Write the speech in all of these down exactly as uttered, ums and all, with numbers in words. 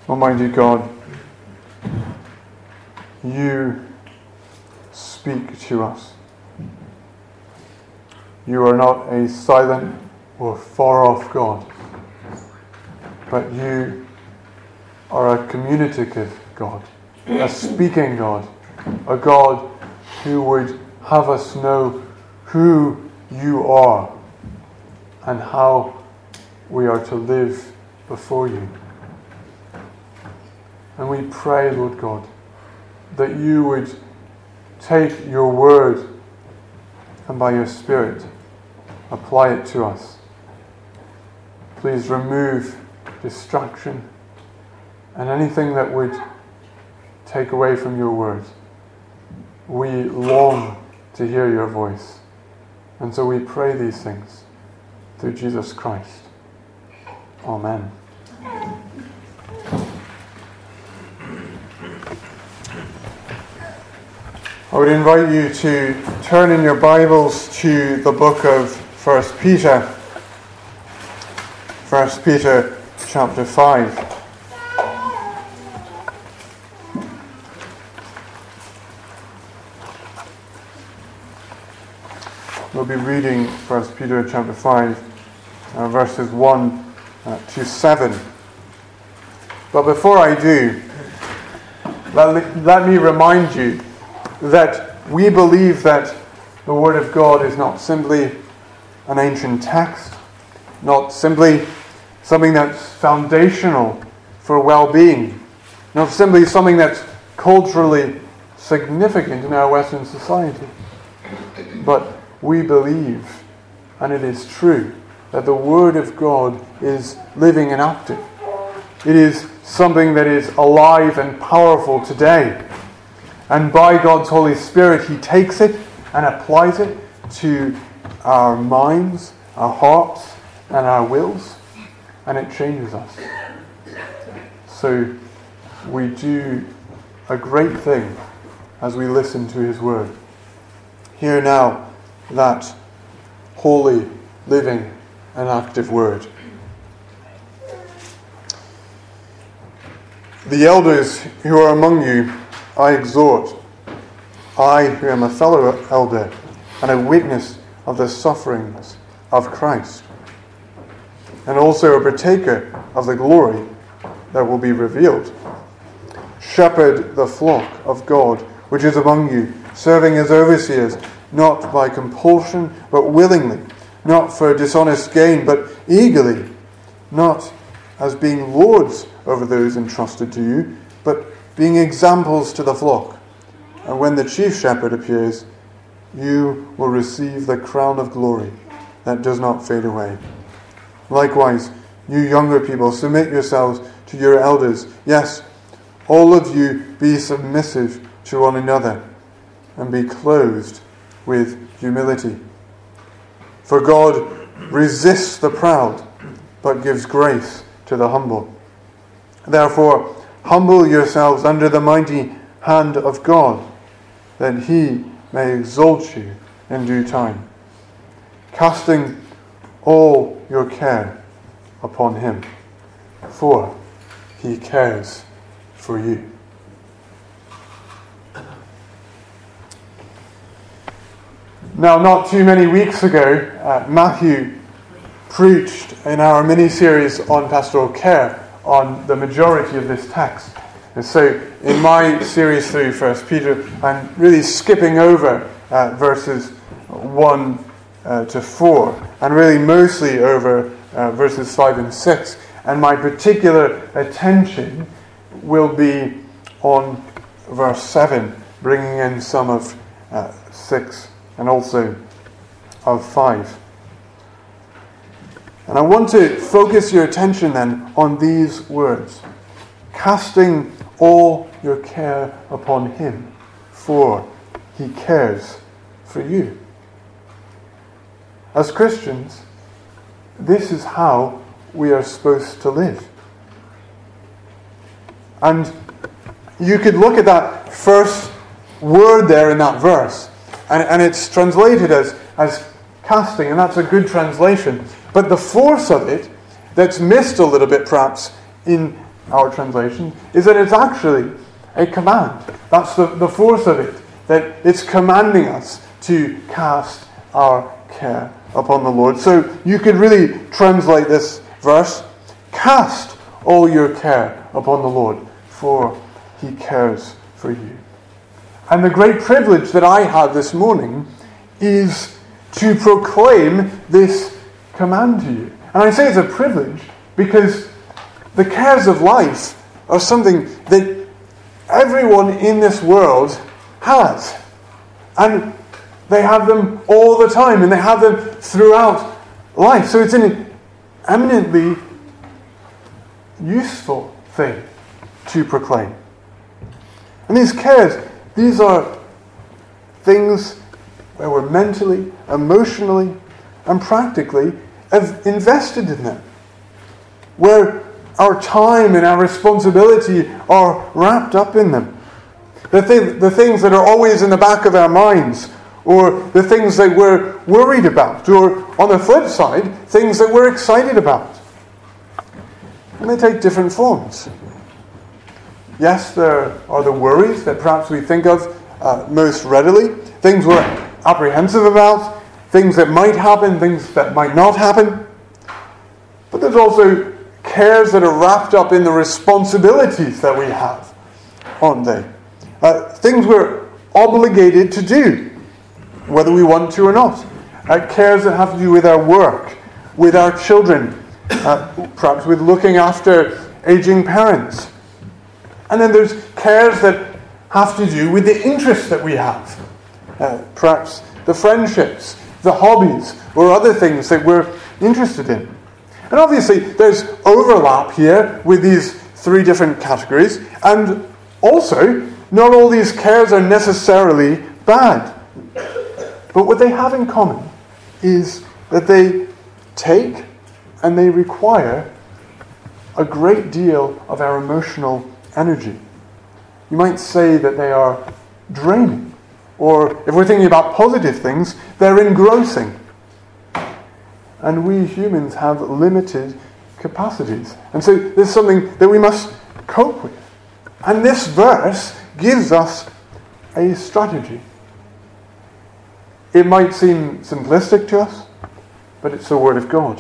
Almighty God, you speak to us. You are not a silent or far-off God, but you are a communicative God, a speaking God, a God who would have us know who you are and how we are to live before you. And we pray, Lord God, that you would take your word and by your Spirit apply it to us. Please remove distraction and anything that would take away from your word. We long to hear your voice. And so we pray these things through Jesus Christ. Amen. I would invite you to turn in your Bibles to the book of First Peter. First Peter chapter five. We'll be reading First Peter chapter five, uh, verses one uh, to seven. But before I do, let, let me remind you that we believe that the Word of God is not simply an ancient text, not simply something that's foundational for well-being, not simply something that's culturally significant in our Western society, but we believe, and it is true, that the Word of God is living and active. It is something that is alive and powerful today. And by God's Holy Spirit, He takes it and applies it to our minds, our hearts, and our wills, and it changes us. So we do a great thing as we listen to His Word. Hear now that holy, living, and active Word. The elders who are among you I exhort, I who am a fellow elder and a witness of the sufferings of Christ, and also a partaker of the glory that will be revealed. Shepherd the flock of God which is among you, serving as overseers, not by compulsion but willingly, not for dishonest gain but eagerly, not as being lords over those entrusted to you, but being examples to the flock. And when the chief shepherd appears, you will receive the crown of glory that does not fade away. Likewise, you younger people, submit yourselves to your elders. Yes, all of you be submissive to one another, and be clothed with humility. For God resists the proud, but gives grace to the humble. Therefore, humble yourselves under the mighty hand of God, that He may exalt you in due time, casting all your care upon Him, for He cares for you. Now, not too many weeks ago, uh, Matthew preached in our mini-series on pastoral care on the majority of this text. And so in my series through First Peter, I'm really skipping over uh, verses one uh, to four, and really mostly over uh, verses five and six. And my particular attention will be on verse seven, bringing in some of uh, six and also of five. And I want to focus your attention then on these words. Casting all your care upon Him, for He cares for you. As Christians, this is how we are supposed to live. And you could look at that first word there in that verse, and, and it's translated as, as casting, and that's a good translation. But the force of it, that's missed a little bit perhaps in our translation, is that it's actually a command. That's the, the force of it, that it's commanding us to cast our care upon the Lord. So you could really translate this verse, cast all your care upon the Lord, for he cares for you. And the great privilege that I have this morning is to proclaim this command to you. And I say it's a privilege because the cares of life are something that everyone in this world has. And they have them all the time, and they have them throughout life. So it's an eminently useful thing to proclaim. And these cares, these are things where we're mentally, emotionally, and practically have invested in them, where our time and our responsibility are wrapped up in them. The, th- the things that are always in the back of our minds, or the things that we're worried about, or on the flip side, things that we're excited about. And they take different forms. Yes, there are the worries that perhaps we think of uh, most readily, things we're apprehensive about, things that might happen, things that might not happen. But there's also cares that are wrapped up in the responsibilities that we have, aren't they? Uh, things we're obligated to do, whether we want to or not. Uh, cares that have to do with our work, with our children, uh, perhaps with looking after aging parents. And then there's cares that have to do with the interests that we have. Uh, perhaps the friendships, the hobbies, or other things that we're interested in. And obviously there's overlap here with these three different categories. And also, not all these cares are necessarily bad. But what they have in common is that they take and they require a great deal of our emotional energy. You might say that they are draining, or if we're thinking about positive things, they're engrossing. And we humans have limited capacities. And so there's something that we must cope with. And this verse gives us a strategy. It might seem simplistic to us, but it's the Word of God.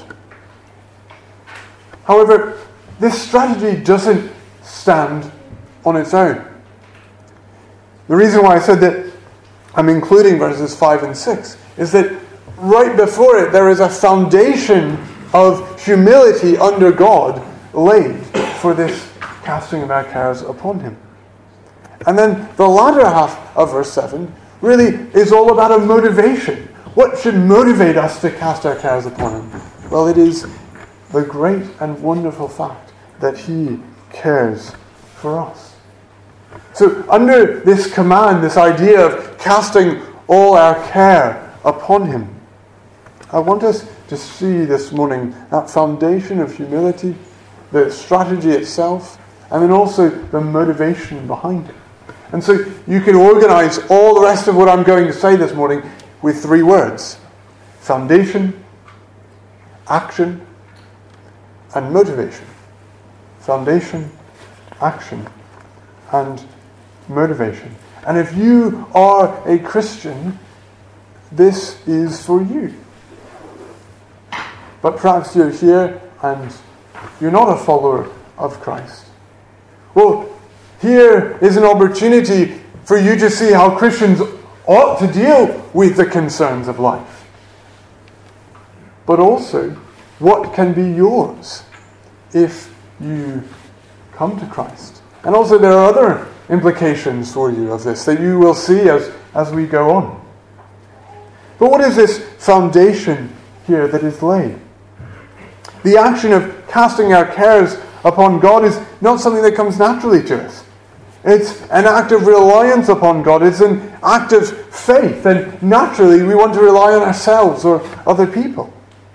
However, this strategy doesn't stand on its own. The reason why I said that I'm including verses five and six is that right before it there is a foundation of humility under God laid for this casting of our cares upon Him. And then the latter half of verse seven really is all about a motivation. What should motivate us to cast our cares upon Him? Well, it is the great and wonderful fact that He cares for us. So under this command, this idea of casting all our care upon Him, I want us to see this morning that foundation of humility, the strategy itself, and then also the motivation behind it. And so you can organize all the rest of what I'm going to say this morning with three words: foundation, action, and motivation. Foundation, action, and motivation. And if you are a Christian, this is for you. But perhaps you're here and you're not a follower of Christ. Well, here is an opportunity for you to see how Christians ought to deal with the concerns of life. But also, what can be yours if you come to Christ? And also there are other implications for you of this that you will see as, as we go on. But what is this foundation here that is laid? The action of casting our cares upon God is not something that comes naturally to us. It's an act of reliance upon God. It's an act of faith. And naturally we want to rely on ourselves or other people.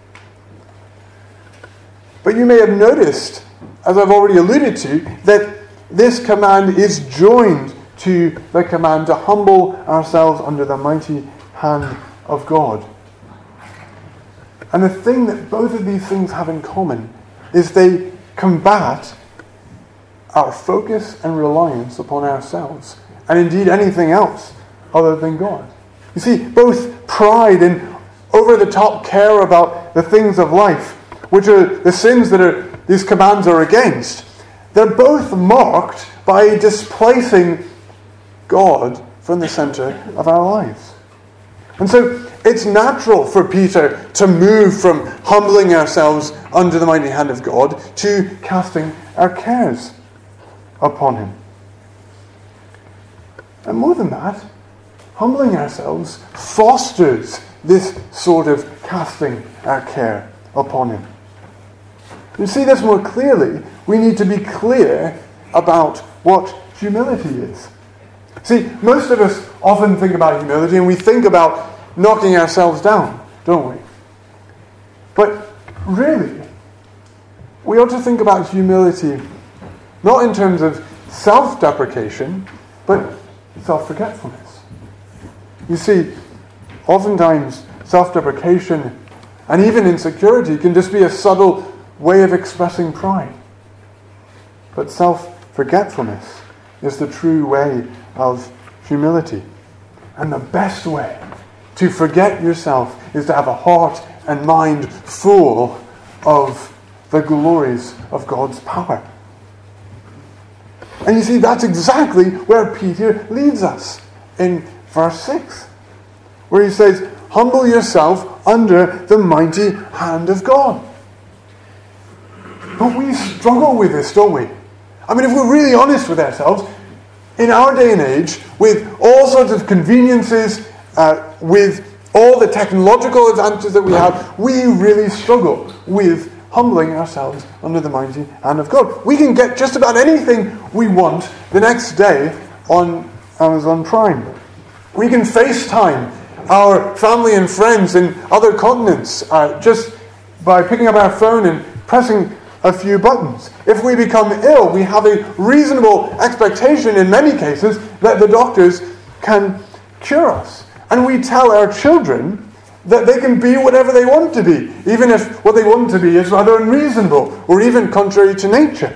But you may have noticed, as I've already alluded to, that this command is joined to the command to humble ourselves under the mighty hand of God. And the thing that both of these things have in common is they combat our focus and reliance upon ourselves, and indeed anything else other than God. You see, both pride and over-the-top care about the things of life, which are the sins that are, these commands are against, they're both marked by displacing God from the center of our lives. And so it's natural for Peter to move from humbling ourselves under the mighty hand of God to casting our cares upon him. And more than that, humbling ourselves fosters this sort of casting our care upon him. To see this more clearly, we need to be clear about what humility is. See, most of us often think about humility and we think about knocking ourselves down, don't we? But really, we ought to think about humility not in terms of self-deprecation, but self-forgetfulness. You see, oftentimes self-deprecation and even insecurity can just be a subtle way of expressing pride. But self-forgetfulness is the true way of humility. And the best way to forget yourself is to have a heart and mind full of the glories of God's power. And you see, that's exactly where Peter leads us in verse six, where he says, humble yourself under the mighty hand of God. But we struggle with this, don't we? I mean, if we're really honest with ourselves, in our day and age, with all sorts of conveniences, uh, with all the technological advances that we have, we really struggle with humbling ourselves under the mighty hand of God. We can get just about anything we want the next day on Amazon Prime. We can FaceTime our family and friends in other continents uh, just by picking up our phone and pressing a few buttons. If we become ill, we have a reasonable expectation in many cases that the doctors can cure us. And we tell our children that they can be whatever they want to be, even if what they want to be is rather unreasonable or even contrary to nature.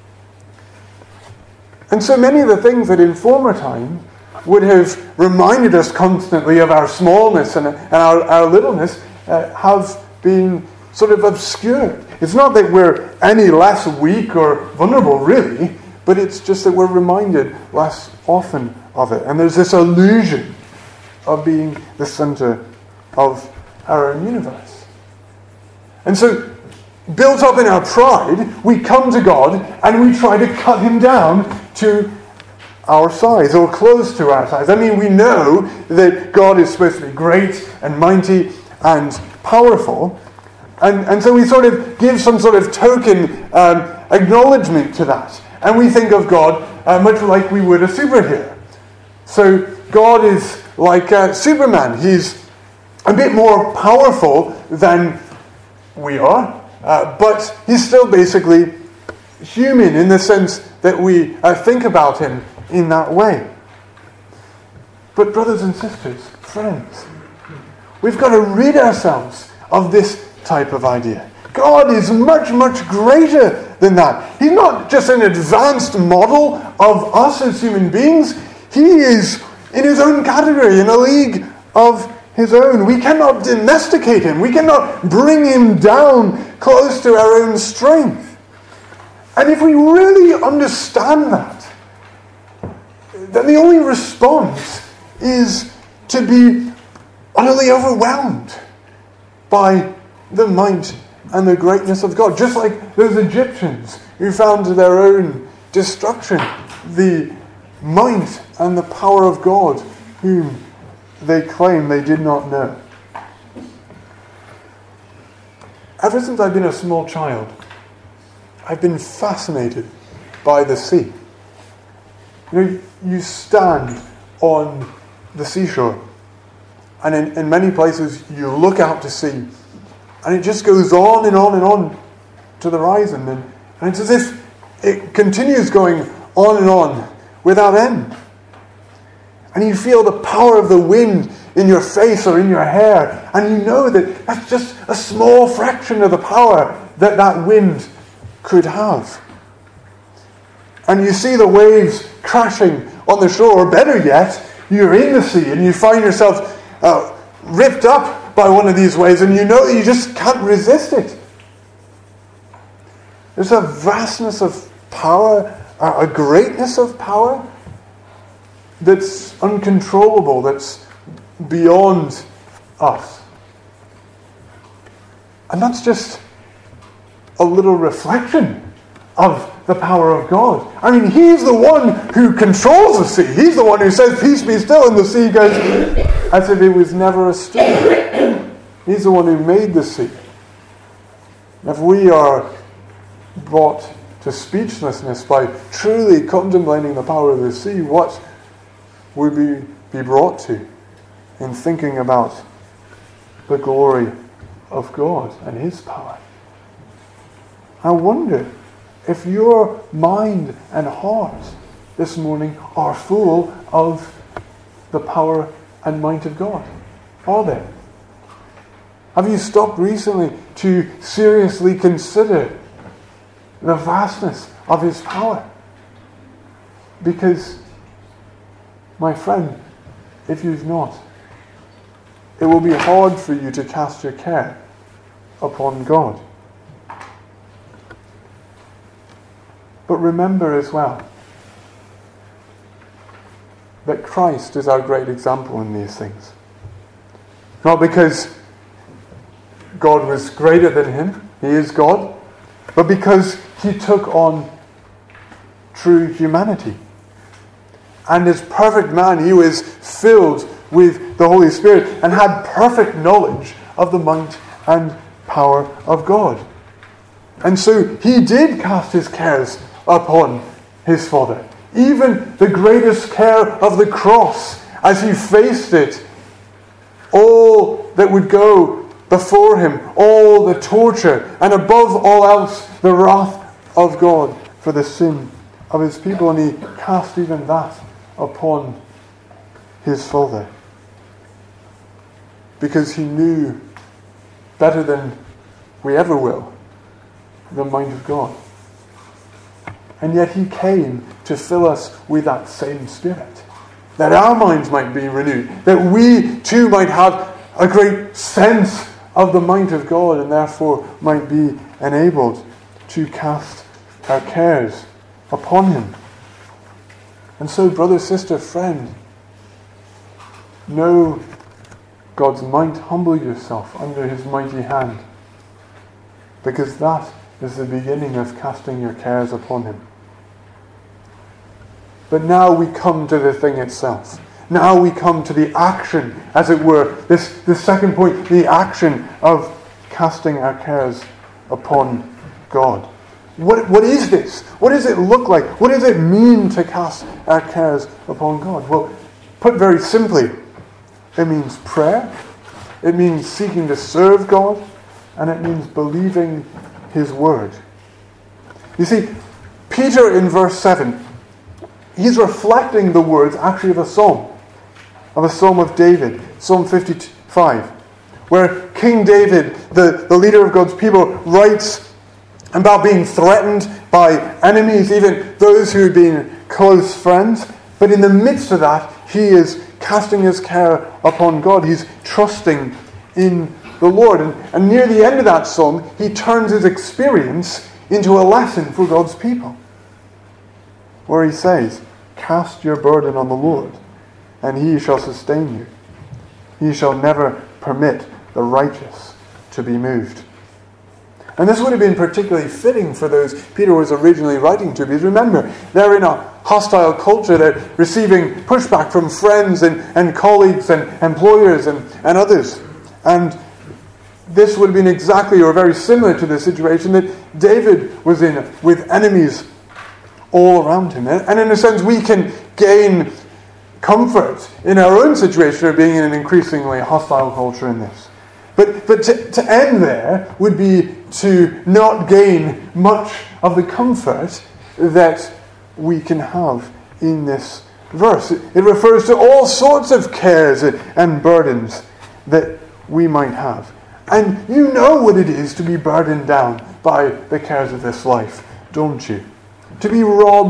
And so many of the things that in former times would have reminded us constantly of our smallness and, and our, our littleness uh, have been sort of obscured. It's not that we're any less weak or vulnerable, really, but it's just that we're reminded less often of it. And there's this illusion of being the center of our own universe. And so, built up in our pride, we come to God and we try to cut him down to our size, or close to our size. I mean, we know that God is supposed to be great and mighty and powerful, and, and so we sort of give some sort of token um, acknowledgement to that. And we think of God uh, much like we would a superhero. So God is like uh, Superman. He's a bit more powerful than we are, uh, but he's still basically human in the sense that we uh, think about him in that way. But brothers and sisters, friends, we've got to rid ourselves of this type of idea. God is much, much greater than that. He's not just an advanced model of us as human beings. He is in his own category, in a league of his own. We cannot domesticate him. We cannot bring him down close to our own strength. And if we really understand that, then the only response is to be utterly overwhelmed by the might and the greatness of God. Just like those Egyptians who found to their own destruction the might and the power of God whom they claim they did not know. Ever since I've been a small child, I've been fascinated by the sea. You know, you stand on the seashore, and in, in many places you look out to sea, and it just goes on and on and on to the horizon, and, and it's as if it continues going on and on without end. And you feel the power of the wind in your face or in your hair, and you know that that's just a small fraction of the power that that wind could have. and you see the waves crashing on the shore, or better yet, you're in the sea and you find yourself uh, ripped up by one of these waves, and you know that you just can't resist it. There's a vastness of power, a greatness of power that's uncontrollable, that's beyond us. And that's just a little reflection of the power of God. I mean, He's the one who controls the sea. He's the one who says, "Peace, be still," and the sea goes as if it was never a storm. He's the one who made the sea. If we are brought to speechlessness by truly contemplating the power of the sea, what would we be brought to in thinking about the glory of God and His power? I wonder if your mind and heart this morning are full of the power and might of God. Are they? Have you stopped recently to seriously consider the vastness of His power? Because, my friend, if you've not, it will be hard for you to cast your care upon God. But remember as well that Christ is our great example in these things. Not because God was greater than Him, He is God, but because He took on true humanity. And as perfect man, He was filled with the Holy Spirit and had perfect knowledge of the might and power of God. And so He did cast His cares upon His Father. Even the greatest care of the cross, as He faced it, all that would go before Him, all the torture, and above all else, the wrath of God for the sin of His people. And He cast even that upon His Father. Because He knew better than we ever will the mind of God. And yet He came to fill us with that same Spirit, that our minds might be renewed, that we too might have a great sense of the might of God, and therefore might be enabled to cast our cares upon Him. And so, brother, sister, friend, know God's might. Humble yourself under His mighty hand, because that is the beginning of casting your cares upon Him. But now we come to the thing itself. Now we come to the action, as it were. This, this second point, the action of casting our cares upon God. What, what is this? What does it look like? What does it mean to cast our cares upon God? Well, put very simply, it means prayer, it means seeking to serve God, and it means believing His word. You see, Peter in verse seven, he's reflecting the words actually of a psalm, of a psalm of David, Psalm fifty-five, where King David, the, the leader of God's people, writes about being threatened by enemies, even those who had been close friends. But in the midst of that, he is casting his care upon God. He's trusting in the Lord. And, and near the end of that psalm, he turns his experience into a lesson for God's people, where he says, "Cast your burden on the Lord, and He shall sustain you. He shall never permit the righteous to be moved." And this would have been particularly fitting for those Peter was originally writing to, because remember, they're in a hostile culture. They're receiving pushback from friends and, and colleagues and employers and, and others. And this would have been exactly or very similar to the situation that David was in, with enemies all around him. And in a sense, we can gain comfort in our own situation of being in an increasingly hostile culture in this. But but to, to end there would be to not gain much of the comfort that we can have in this verse. It, it refers to all sorts of cares and burdens that we might have. And you know what it is to be burdened down by the cares of this life, don't you? To be robbed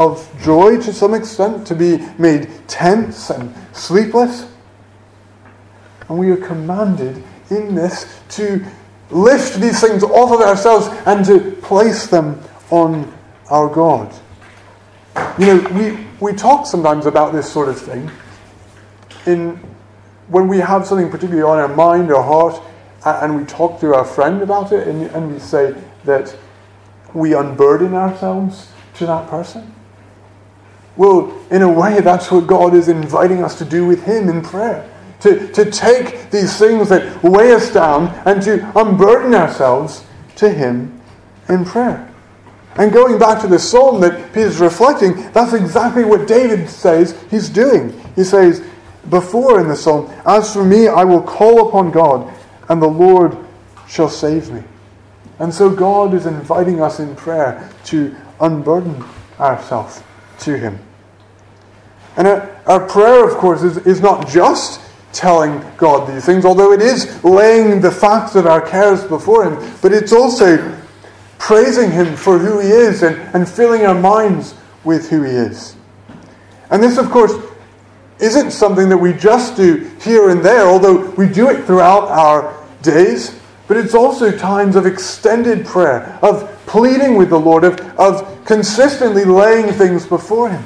of joy to some extent, to be made tense and sleepless. And we are commanded in this to lift these things off of ourselves and to place them on our God. You know, we, we talk sometimes about this sort of thing in when we have something particularly on our mind or heart, and we talk to our friend about it, and, and we say that we unburden ourselves to that person. Well, in a way, that's what God is inviting us to do with Him in prayer. To, to take these things that weigh us down and to unburden ourselves to Him in prayer. And going back to the psalm that Peter's reflecting, that's exactly what David says he's doing. He says before in the psalm, "As for me, I will call upon God, and the Lord shall save me." And so God is inviting us in prayer to unburden ourselves to Him. And our, our prayer, of course, is, is not just telling God these things, although it is laying the facts of our cares before Him, but it's also praising Him for who He is and, and filling our minds with who He is. And this, of course, isn't something that we just do here and there, although we do it throughout our days, but it's also times of extended prayer, of pleading with the Lord, of, of consistently laying things before Him.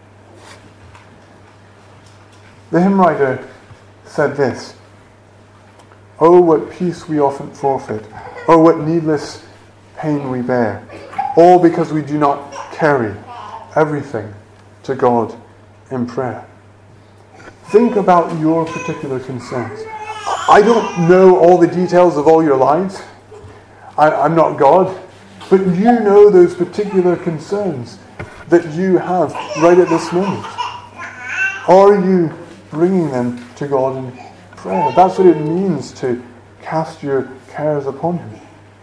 The hymn writer said this: "Oh, what peace we often forfeit, oh, what needless pain we bear, all because we do not carry everything to God in prayer." Think about your particular concerns. I don't know all the details of all your lives. I, I'm not God. But you know those particular concerns that you have right at this moment. Are you bringing them to God in prayer? That's what it means to cast your cares upon Him.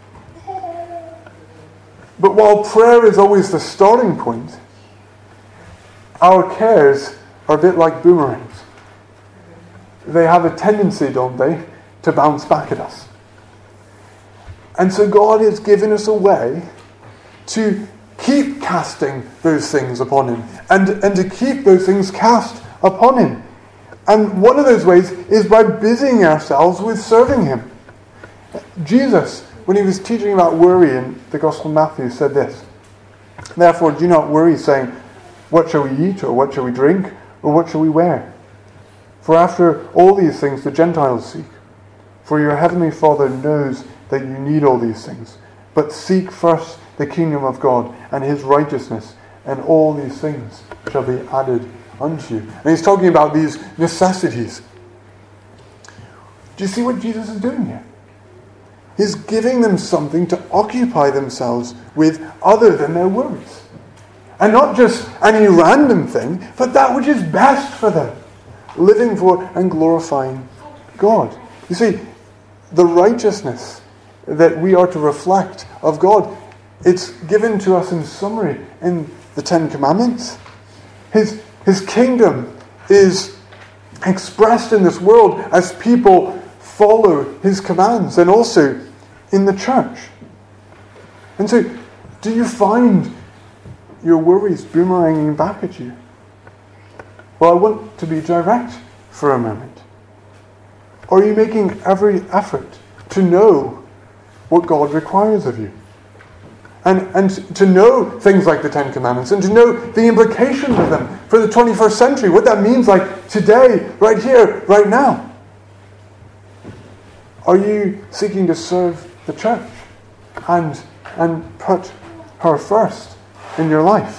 But while prayer is always the starting point, our cares are a bit like boomerangs. They have a tendency, don't they, to bounce back at us. And so God has given us a way to keep casting those things upon Him, and, and to keep those things cast upon Him. And one of those ways is by busying ourselves with serving Him. Jesus, when He was teaching about worry in the Gospel of Matthew, said this: "Therefore do not worry, saying, 'What shall we eat?' or 'What shall we drink?' or 'What shall we wear?' For after all these things the Gentiles seek. For your heavenly Father knows that you need all these things. But seek first the kingdom of God and His righteousness, and all these things shall be added unto you." And He's talking about these necessities. Do you see what Jesus is doing here? He's giving them something to occupy themselves with other than their worries. And not just any random thing, but that which is best for them. Living for and glorifying God. You see, the righteousness that we are to reflect of God, it's given to us in summary in the Ten Commandments. His, his kingdom is expressed in this world as people follow His commands, and also in the church. And so, do you find your worries boomeranging back at you? Well, I want to be direct for a moment. Are you making every effort to know what God requires of you? And, and to know things like the Ten Commandments, and to know the implications of them for the twenty-first century, what that means like today, right here, right now. Are you seeking to serve the church and, and put her first in your life?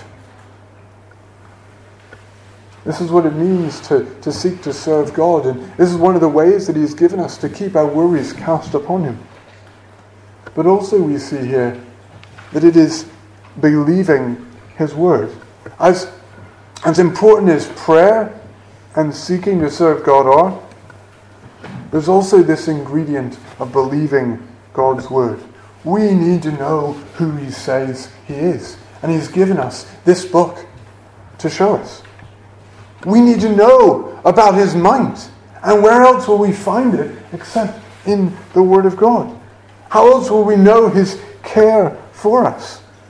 This is what it means to, to seek to serve God. And this is one of the ways that He's given us to keep our worries cast upon Him. But also we see here that it is believing His word. As, as important as prayer and seeking to serve God are, there's also this ingredient of believing God's word. We need to know who He says He is. And He's given us this book to show us. We need to know about His might. And where else will we find it except in the Word of God? How else will we know His care for us?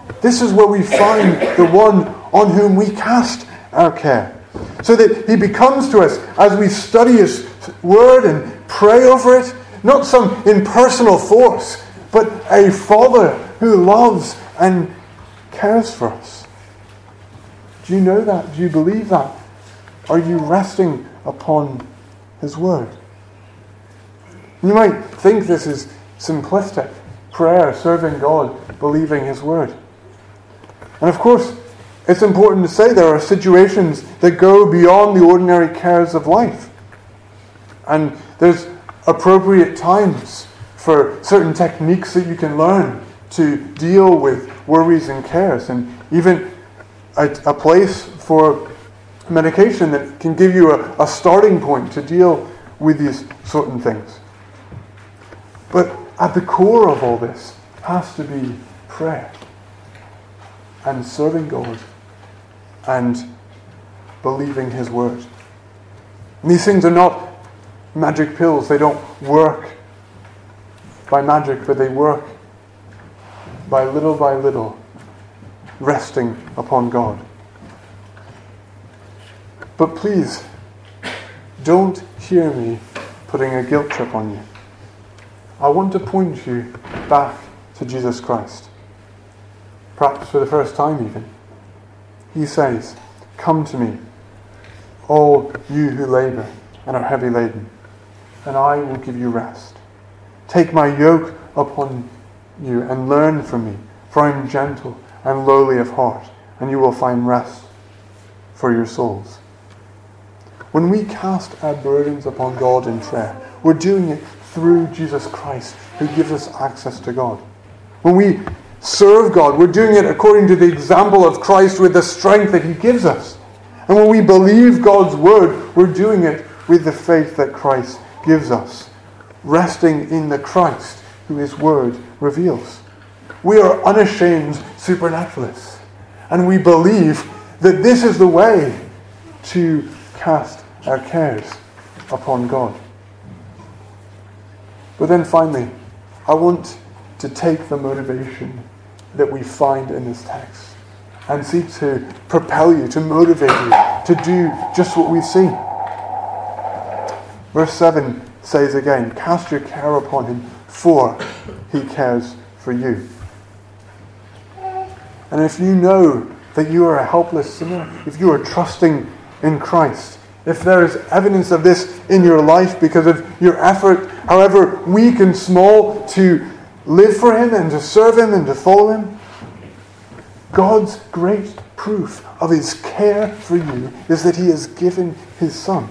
This is where we find the one on whom we cast our care. So that he becomes to us, as we study his word and pray over it, not some impersonal force, but a Father who loves and cares for us. Do you know that? Do you believe that? Are you resting upon his word? You might think this is simplistic. Prayer, serving God, believing his word. And of course, it's important to say there are situations that go beyond the ordinary cares of life. And there's appropriate times for certain techniques that you can learn to deal with worries and cares, and even a, a place for medication that can give you a, a starting point to deal with these certain things. But at the core of all this has to be prayer and serving God and believing his word. And these things are not magic pills. They don't work by magic, but they work by little by little, resting upon God. But please, don't hear me putting a guilt trip on you. I want to point you back to Jesus Christ. Perhaps for the first time even. He says, "Come to me, all you who labour and are heavy laden, and I will give you rest. Take my yoke upon you and learn from me, for I am gentle and lowly of heart, and you will find rest for your souls." When we cast our burdens upon God in prayer, we're doing it through Jesus Christ, who gives us access to God. When we serve God, we're doing it according to the example of Christ with the strength that he gives us. And when we believe God's word, we're doing it with the faith that Christ gives us, resting in the Christ who his word reveals. We are unashamed supernaturalists, and we believe that this is the way to cast our cares upon God. But then finally, I want to take the motivation that we find in this text and seek to propel you, to motivate you to do just what we've seen. Verse seven says again, "Cast your care upon him, for he cares for you." And if you know that you are a helpless sinner, if you are trusting in Christ, if there is evidence of this in your life because of your effort, however weak and small, to live for him and to serve him and to follow him, God's great proof of his care for you is that he has given his Son.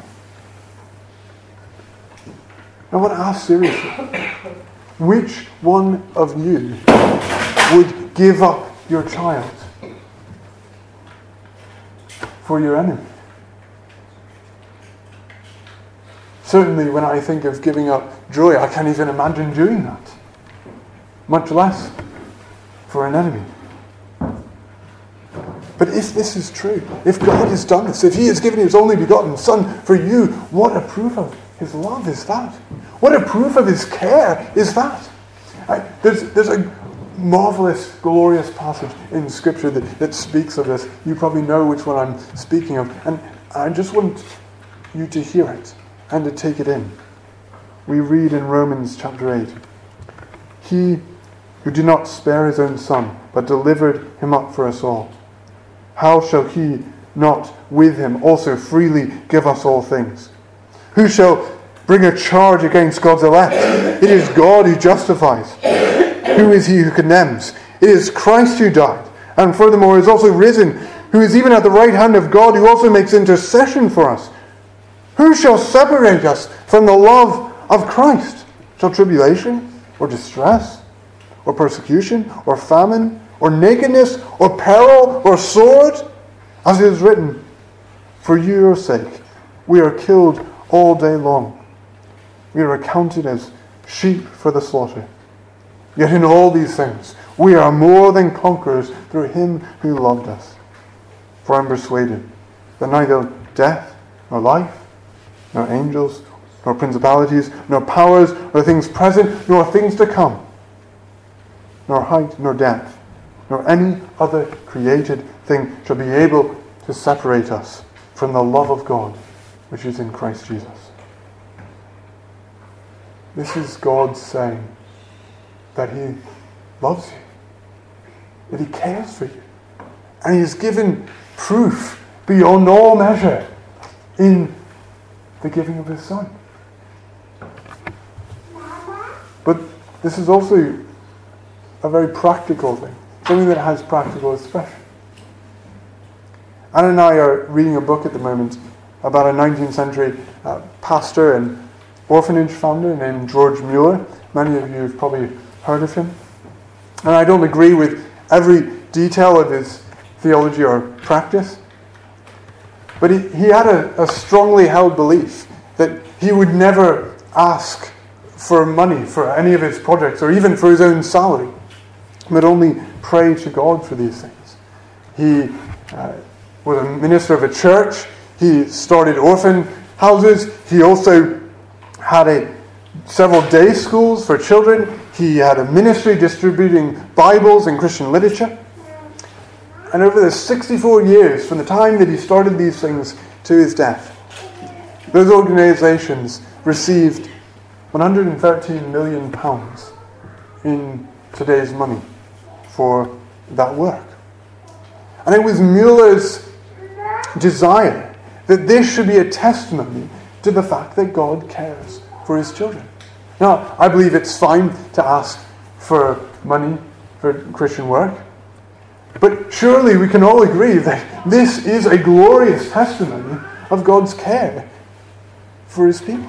I want to ask seriously, which one of you would give up your child for your enemy? Certainly when I think of giving up Joy, I can't even imagine doing that, much less for an enemy. But if this is true, if God has done this, if he has given his only begotten Son for you, what a proof of his love is that? What a proof of his care is that? I, there's, there's a marvelous, glorious passage in Scripture that, that speaks of this. You probably know which one I'm speaking of. And I just want you to hear it and to take it in. We read in Romans chapter eight, "He who did not spare his own Son, but delivered him up for us all, how shall he not with him also freely give us all things? Who shall bring a charge against God's elect? It is God who justifies. Who is he who condemns? It is Christ who died, and furthermore is also risen, who is even at the right hand of God, who also makes intercession for us. Who shall separate us from the love of Christ? Shall tribulation, or distress, or persecution, or famine, or nakedness, or peril, or sword? As it is written, for your sake we are killed all day long. We are accounted as sheep for the slaughter. Yet in all these things we are more than conquerors through him who loved us. For I am persuaded that neither death, nor life, nor angels, nor principalities, nor powers, nor things present, nor things to come, nor height, nor depth, nor any other created thing shall be able to separate us from the love of God which is in Christ Jesus. This is God saying that He loves you, that He cares for you, and He has given proof beyond all measure in the giving of His Son. But this is also a very practical thing, something that has practical expression. Anna and I are reading a book at the moment about a nineteenth century uh, pastor and orphanage founder named George Mueller. Many of you have probably heard of him. And I don't agree with every detail of his theology or practice, but he, he had a, a strongly held belief that he would never ask for money for any of his projects or even for his own salary, but only pray to God for these things. He uh, was a minister of a church. He started orphan houses. He also had a, several day schools for children. He had a ministry distributing Bibles and Christian literature. And over the sixty-four years from the time that he started these things to his death, those organizations received one hundred thirteen million pounds in today's money for that work. And it was Mueller's desire that this should be a testimony to the fact that God cares for His children. Now, I believe it's fine to ask for money for Christian work, but surely we can all agree that this is a glorious testimony of God's care for His people.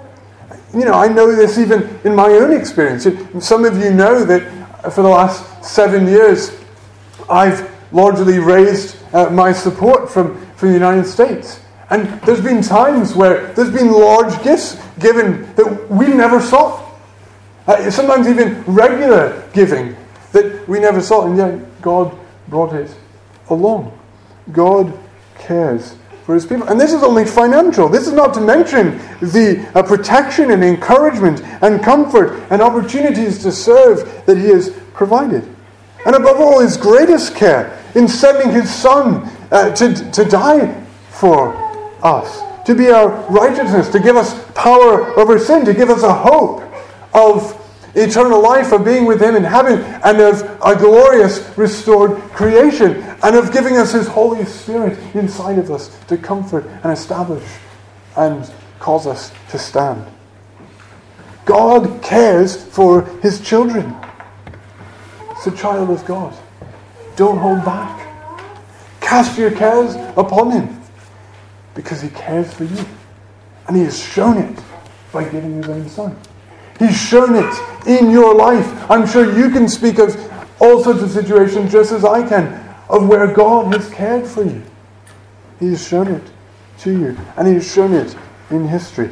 You know, I know this even in my own experience. Some of you know that for the last seven years, I've largely raised uh, my support from, from the United States. And there's been times where there's been large gifts given that we never saw. Uh, sometimes even regular giving that we never saw, and yet God brought it along. God cares for His people. And this is only financial. This is not to mention the uh, protection and encouragement and comfort and opportunities to serve that He has provided. And above all, His greatest care in sending His Son uh, to, to die for us, to be our righteousness, to give us power over sin, to give us a hope of eternal life, of being with Him in heaven, and of a glorious restored creation, and of giving us His Holy Spirit inside of us to comfort and establish and cause us to stand. God cares for His children. So, child of God, don't hold back. Cast your cares upon Him, because He cares for you. And He has shown it by giving His own Son. He's shown it in your life. I'm sure you can speak of all sorts of situations just as I can, of where God has cared for you. He has shown it to you, and He has shown it in history.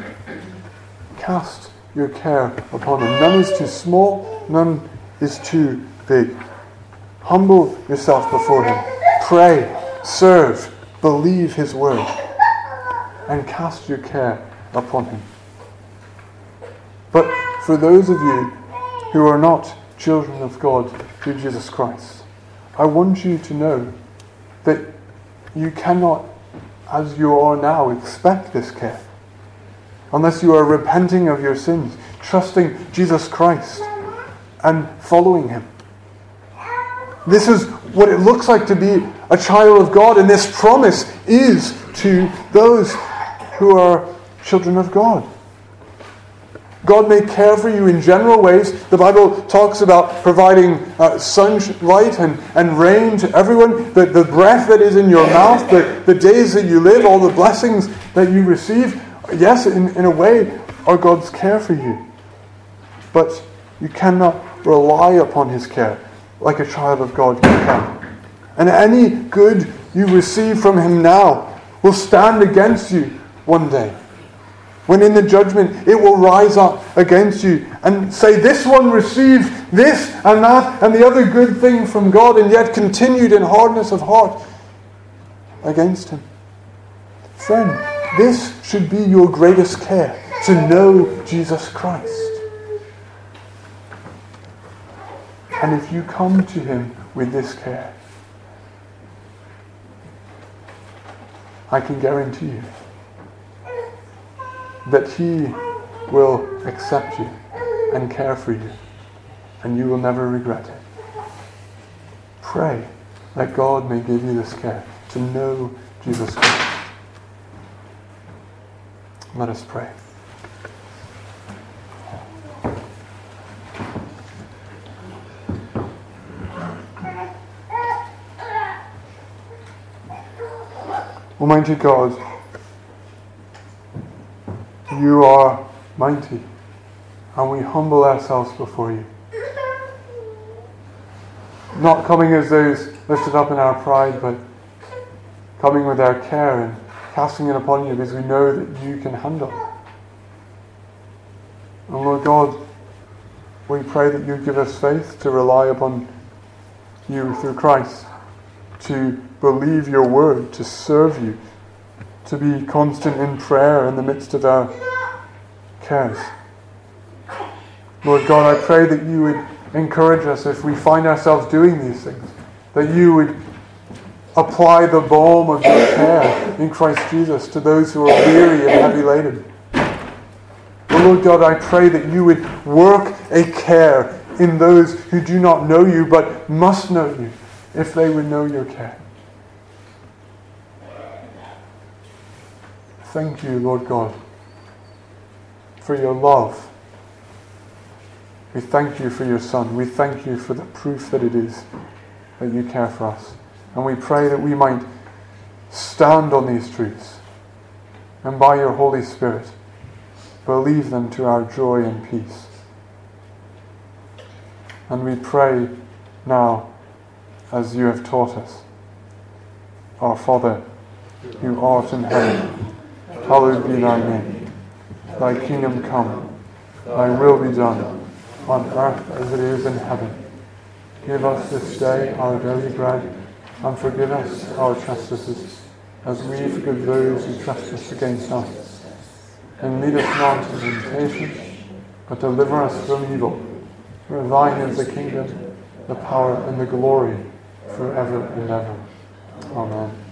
Cast your care upon Him. None is too small, none is too big. Humble yourself before Him. Pray, serve, believe His word, and cast your care upon Him. But for those of you who are not children of God through Jesus Christ, I want you to know that you cannot, as you are now, expect this care unless you are repenting of your sins, trusting Jesus Christ, and following Him. This is what it looks like to be a child of God, and this promise is to those who are children of God. God may care for you in general ways. The Bible talks about providing uh, sunlight and, and rain to everyone, the, the breath that is in your mouth, the, the days that you live, all the blessings that you receive. Yes, in, in a way, are God's care for you. But you cannot rely upon His care like a child of God can. And any good you receive from Him now will stand against you one day. When in the judgment, it will rise up against you and say, this one received this and that and the other good thing from God, and yet continued in hardness of heart against Him. Friend, this should be your greatest care, to know Jesus Christ. And if you come to Him with this care, I can guarantee you that He will accept you and care for you, and you will never regret it. Pray that God may give you this care to know Jesus Christ. Let us pray. Almighty God, you are mighty, and we humble ourselves before you. Not coming as those lifted up in our pride, but coming with our care and casting it upon you because we know that you can handle it. And Lord God, we pray that you give us faith to rely upon you through Christ, to believe your word, to serve you, to be constant in prayer in the midst of our cares. Lord God, I pray that you would encourage us if we find ourselves doing these things, that you would apply the balm of your care in Christ Jesus to those who are weary and heavy laden. But Lord God, I pray that you would work a care in those who do not know you but must know you, if they would know your care. Thank you, Lord God, for your love. We thank you for your Son. We thank you for the proof that it is that you care for us. And we pray that we might stand on these truths and by your Holy Spirit believe them to our joy and peace. And we pray now as you have taught us. Our Father, who art in heaven, hallowed be thy name. Thy kingdom come, thy will be done, on earth as it is in heaven. Give us this day our daily bread, and forgive us our trespasses, as we forgive those who trespass against us. And lead us not into temptation, but deliver us from evil. For thine is the kingdom, the power, and the glory, forever and ever. Amen.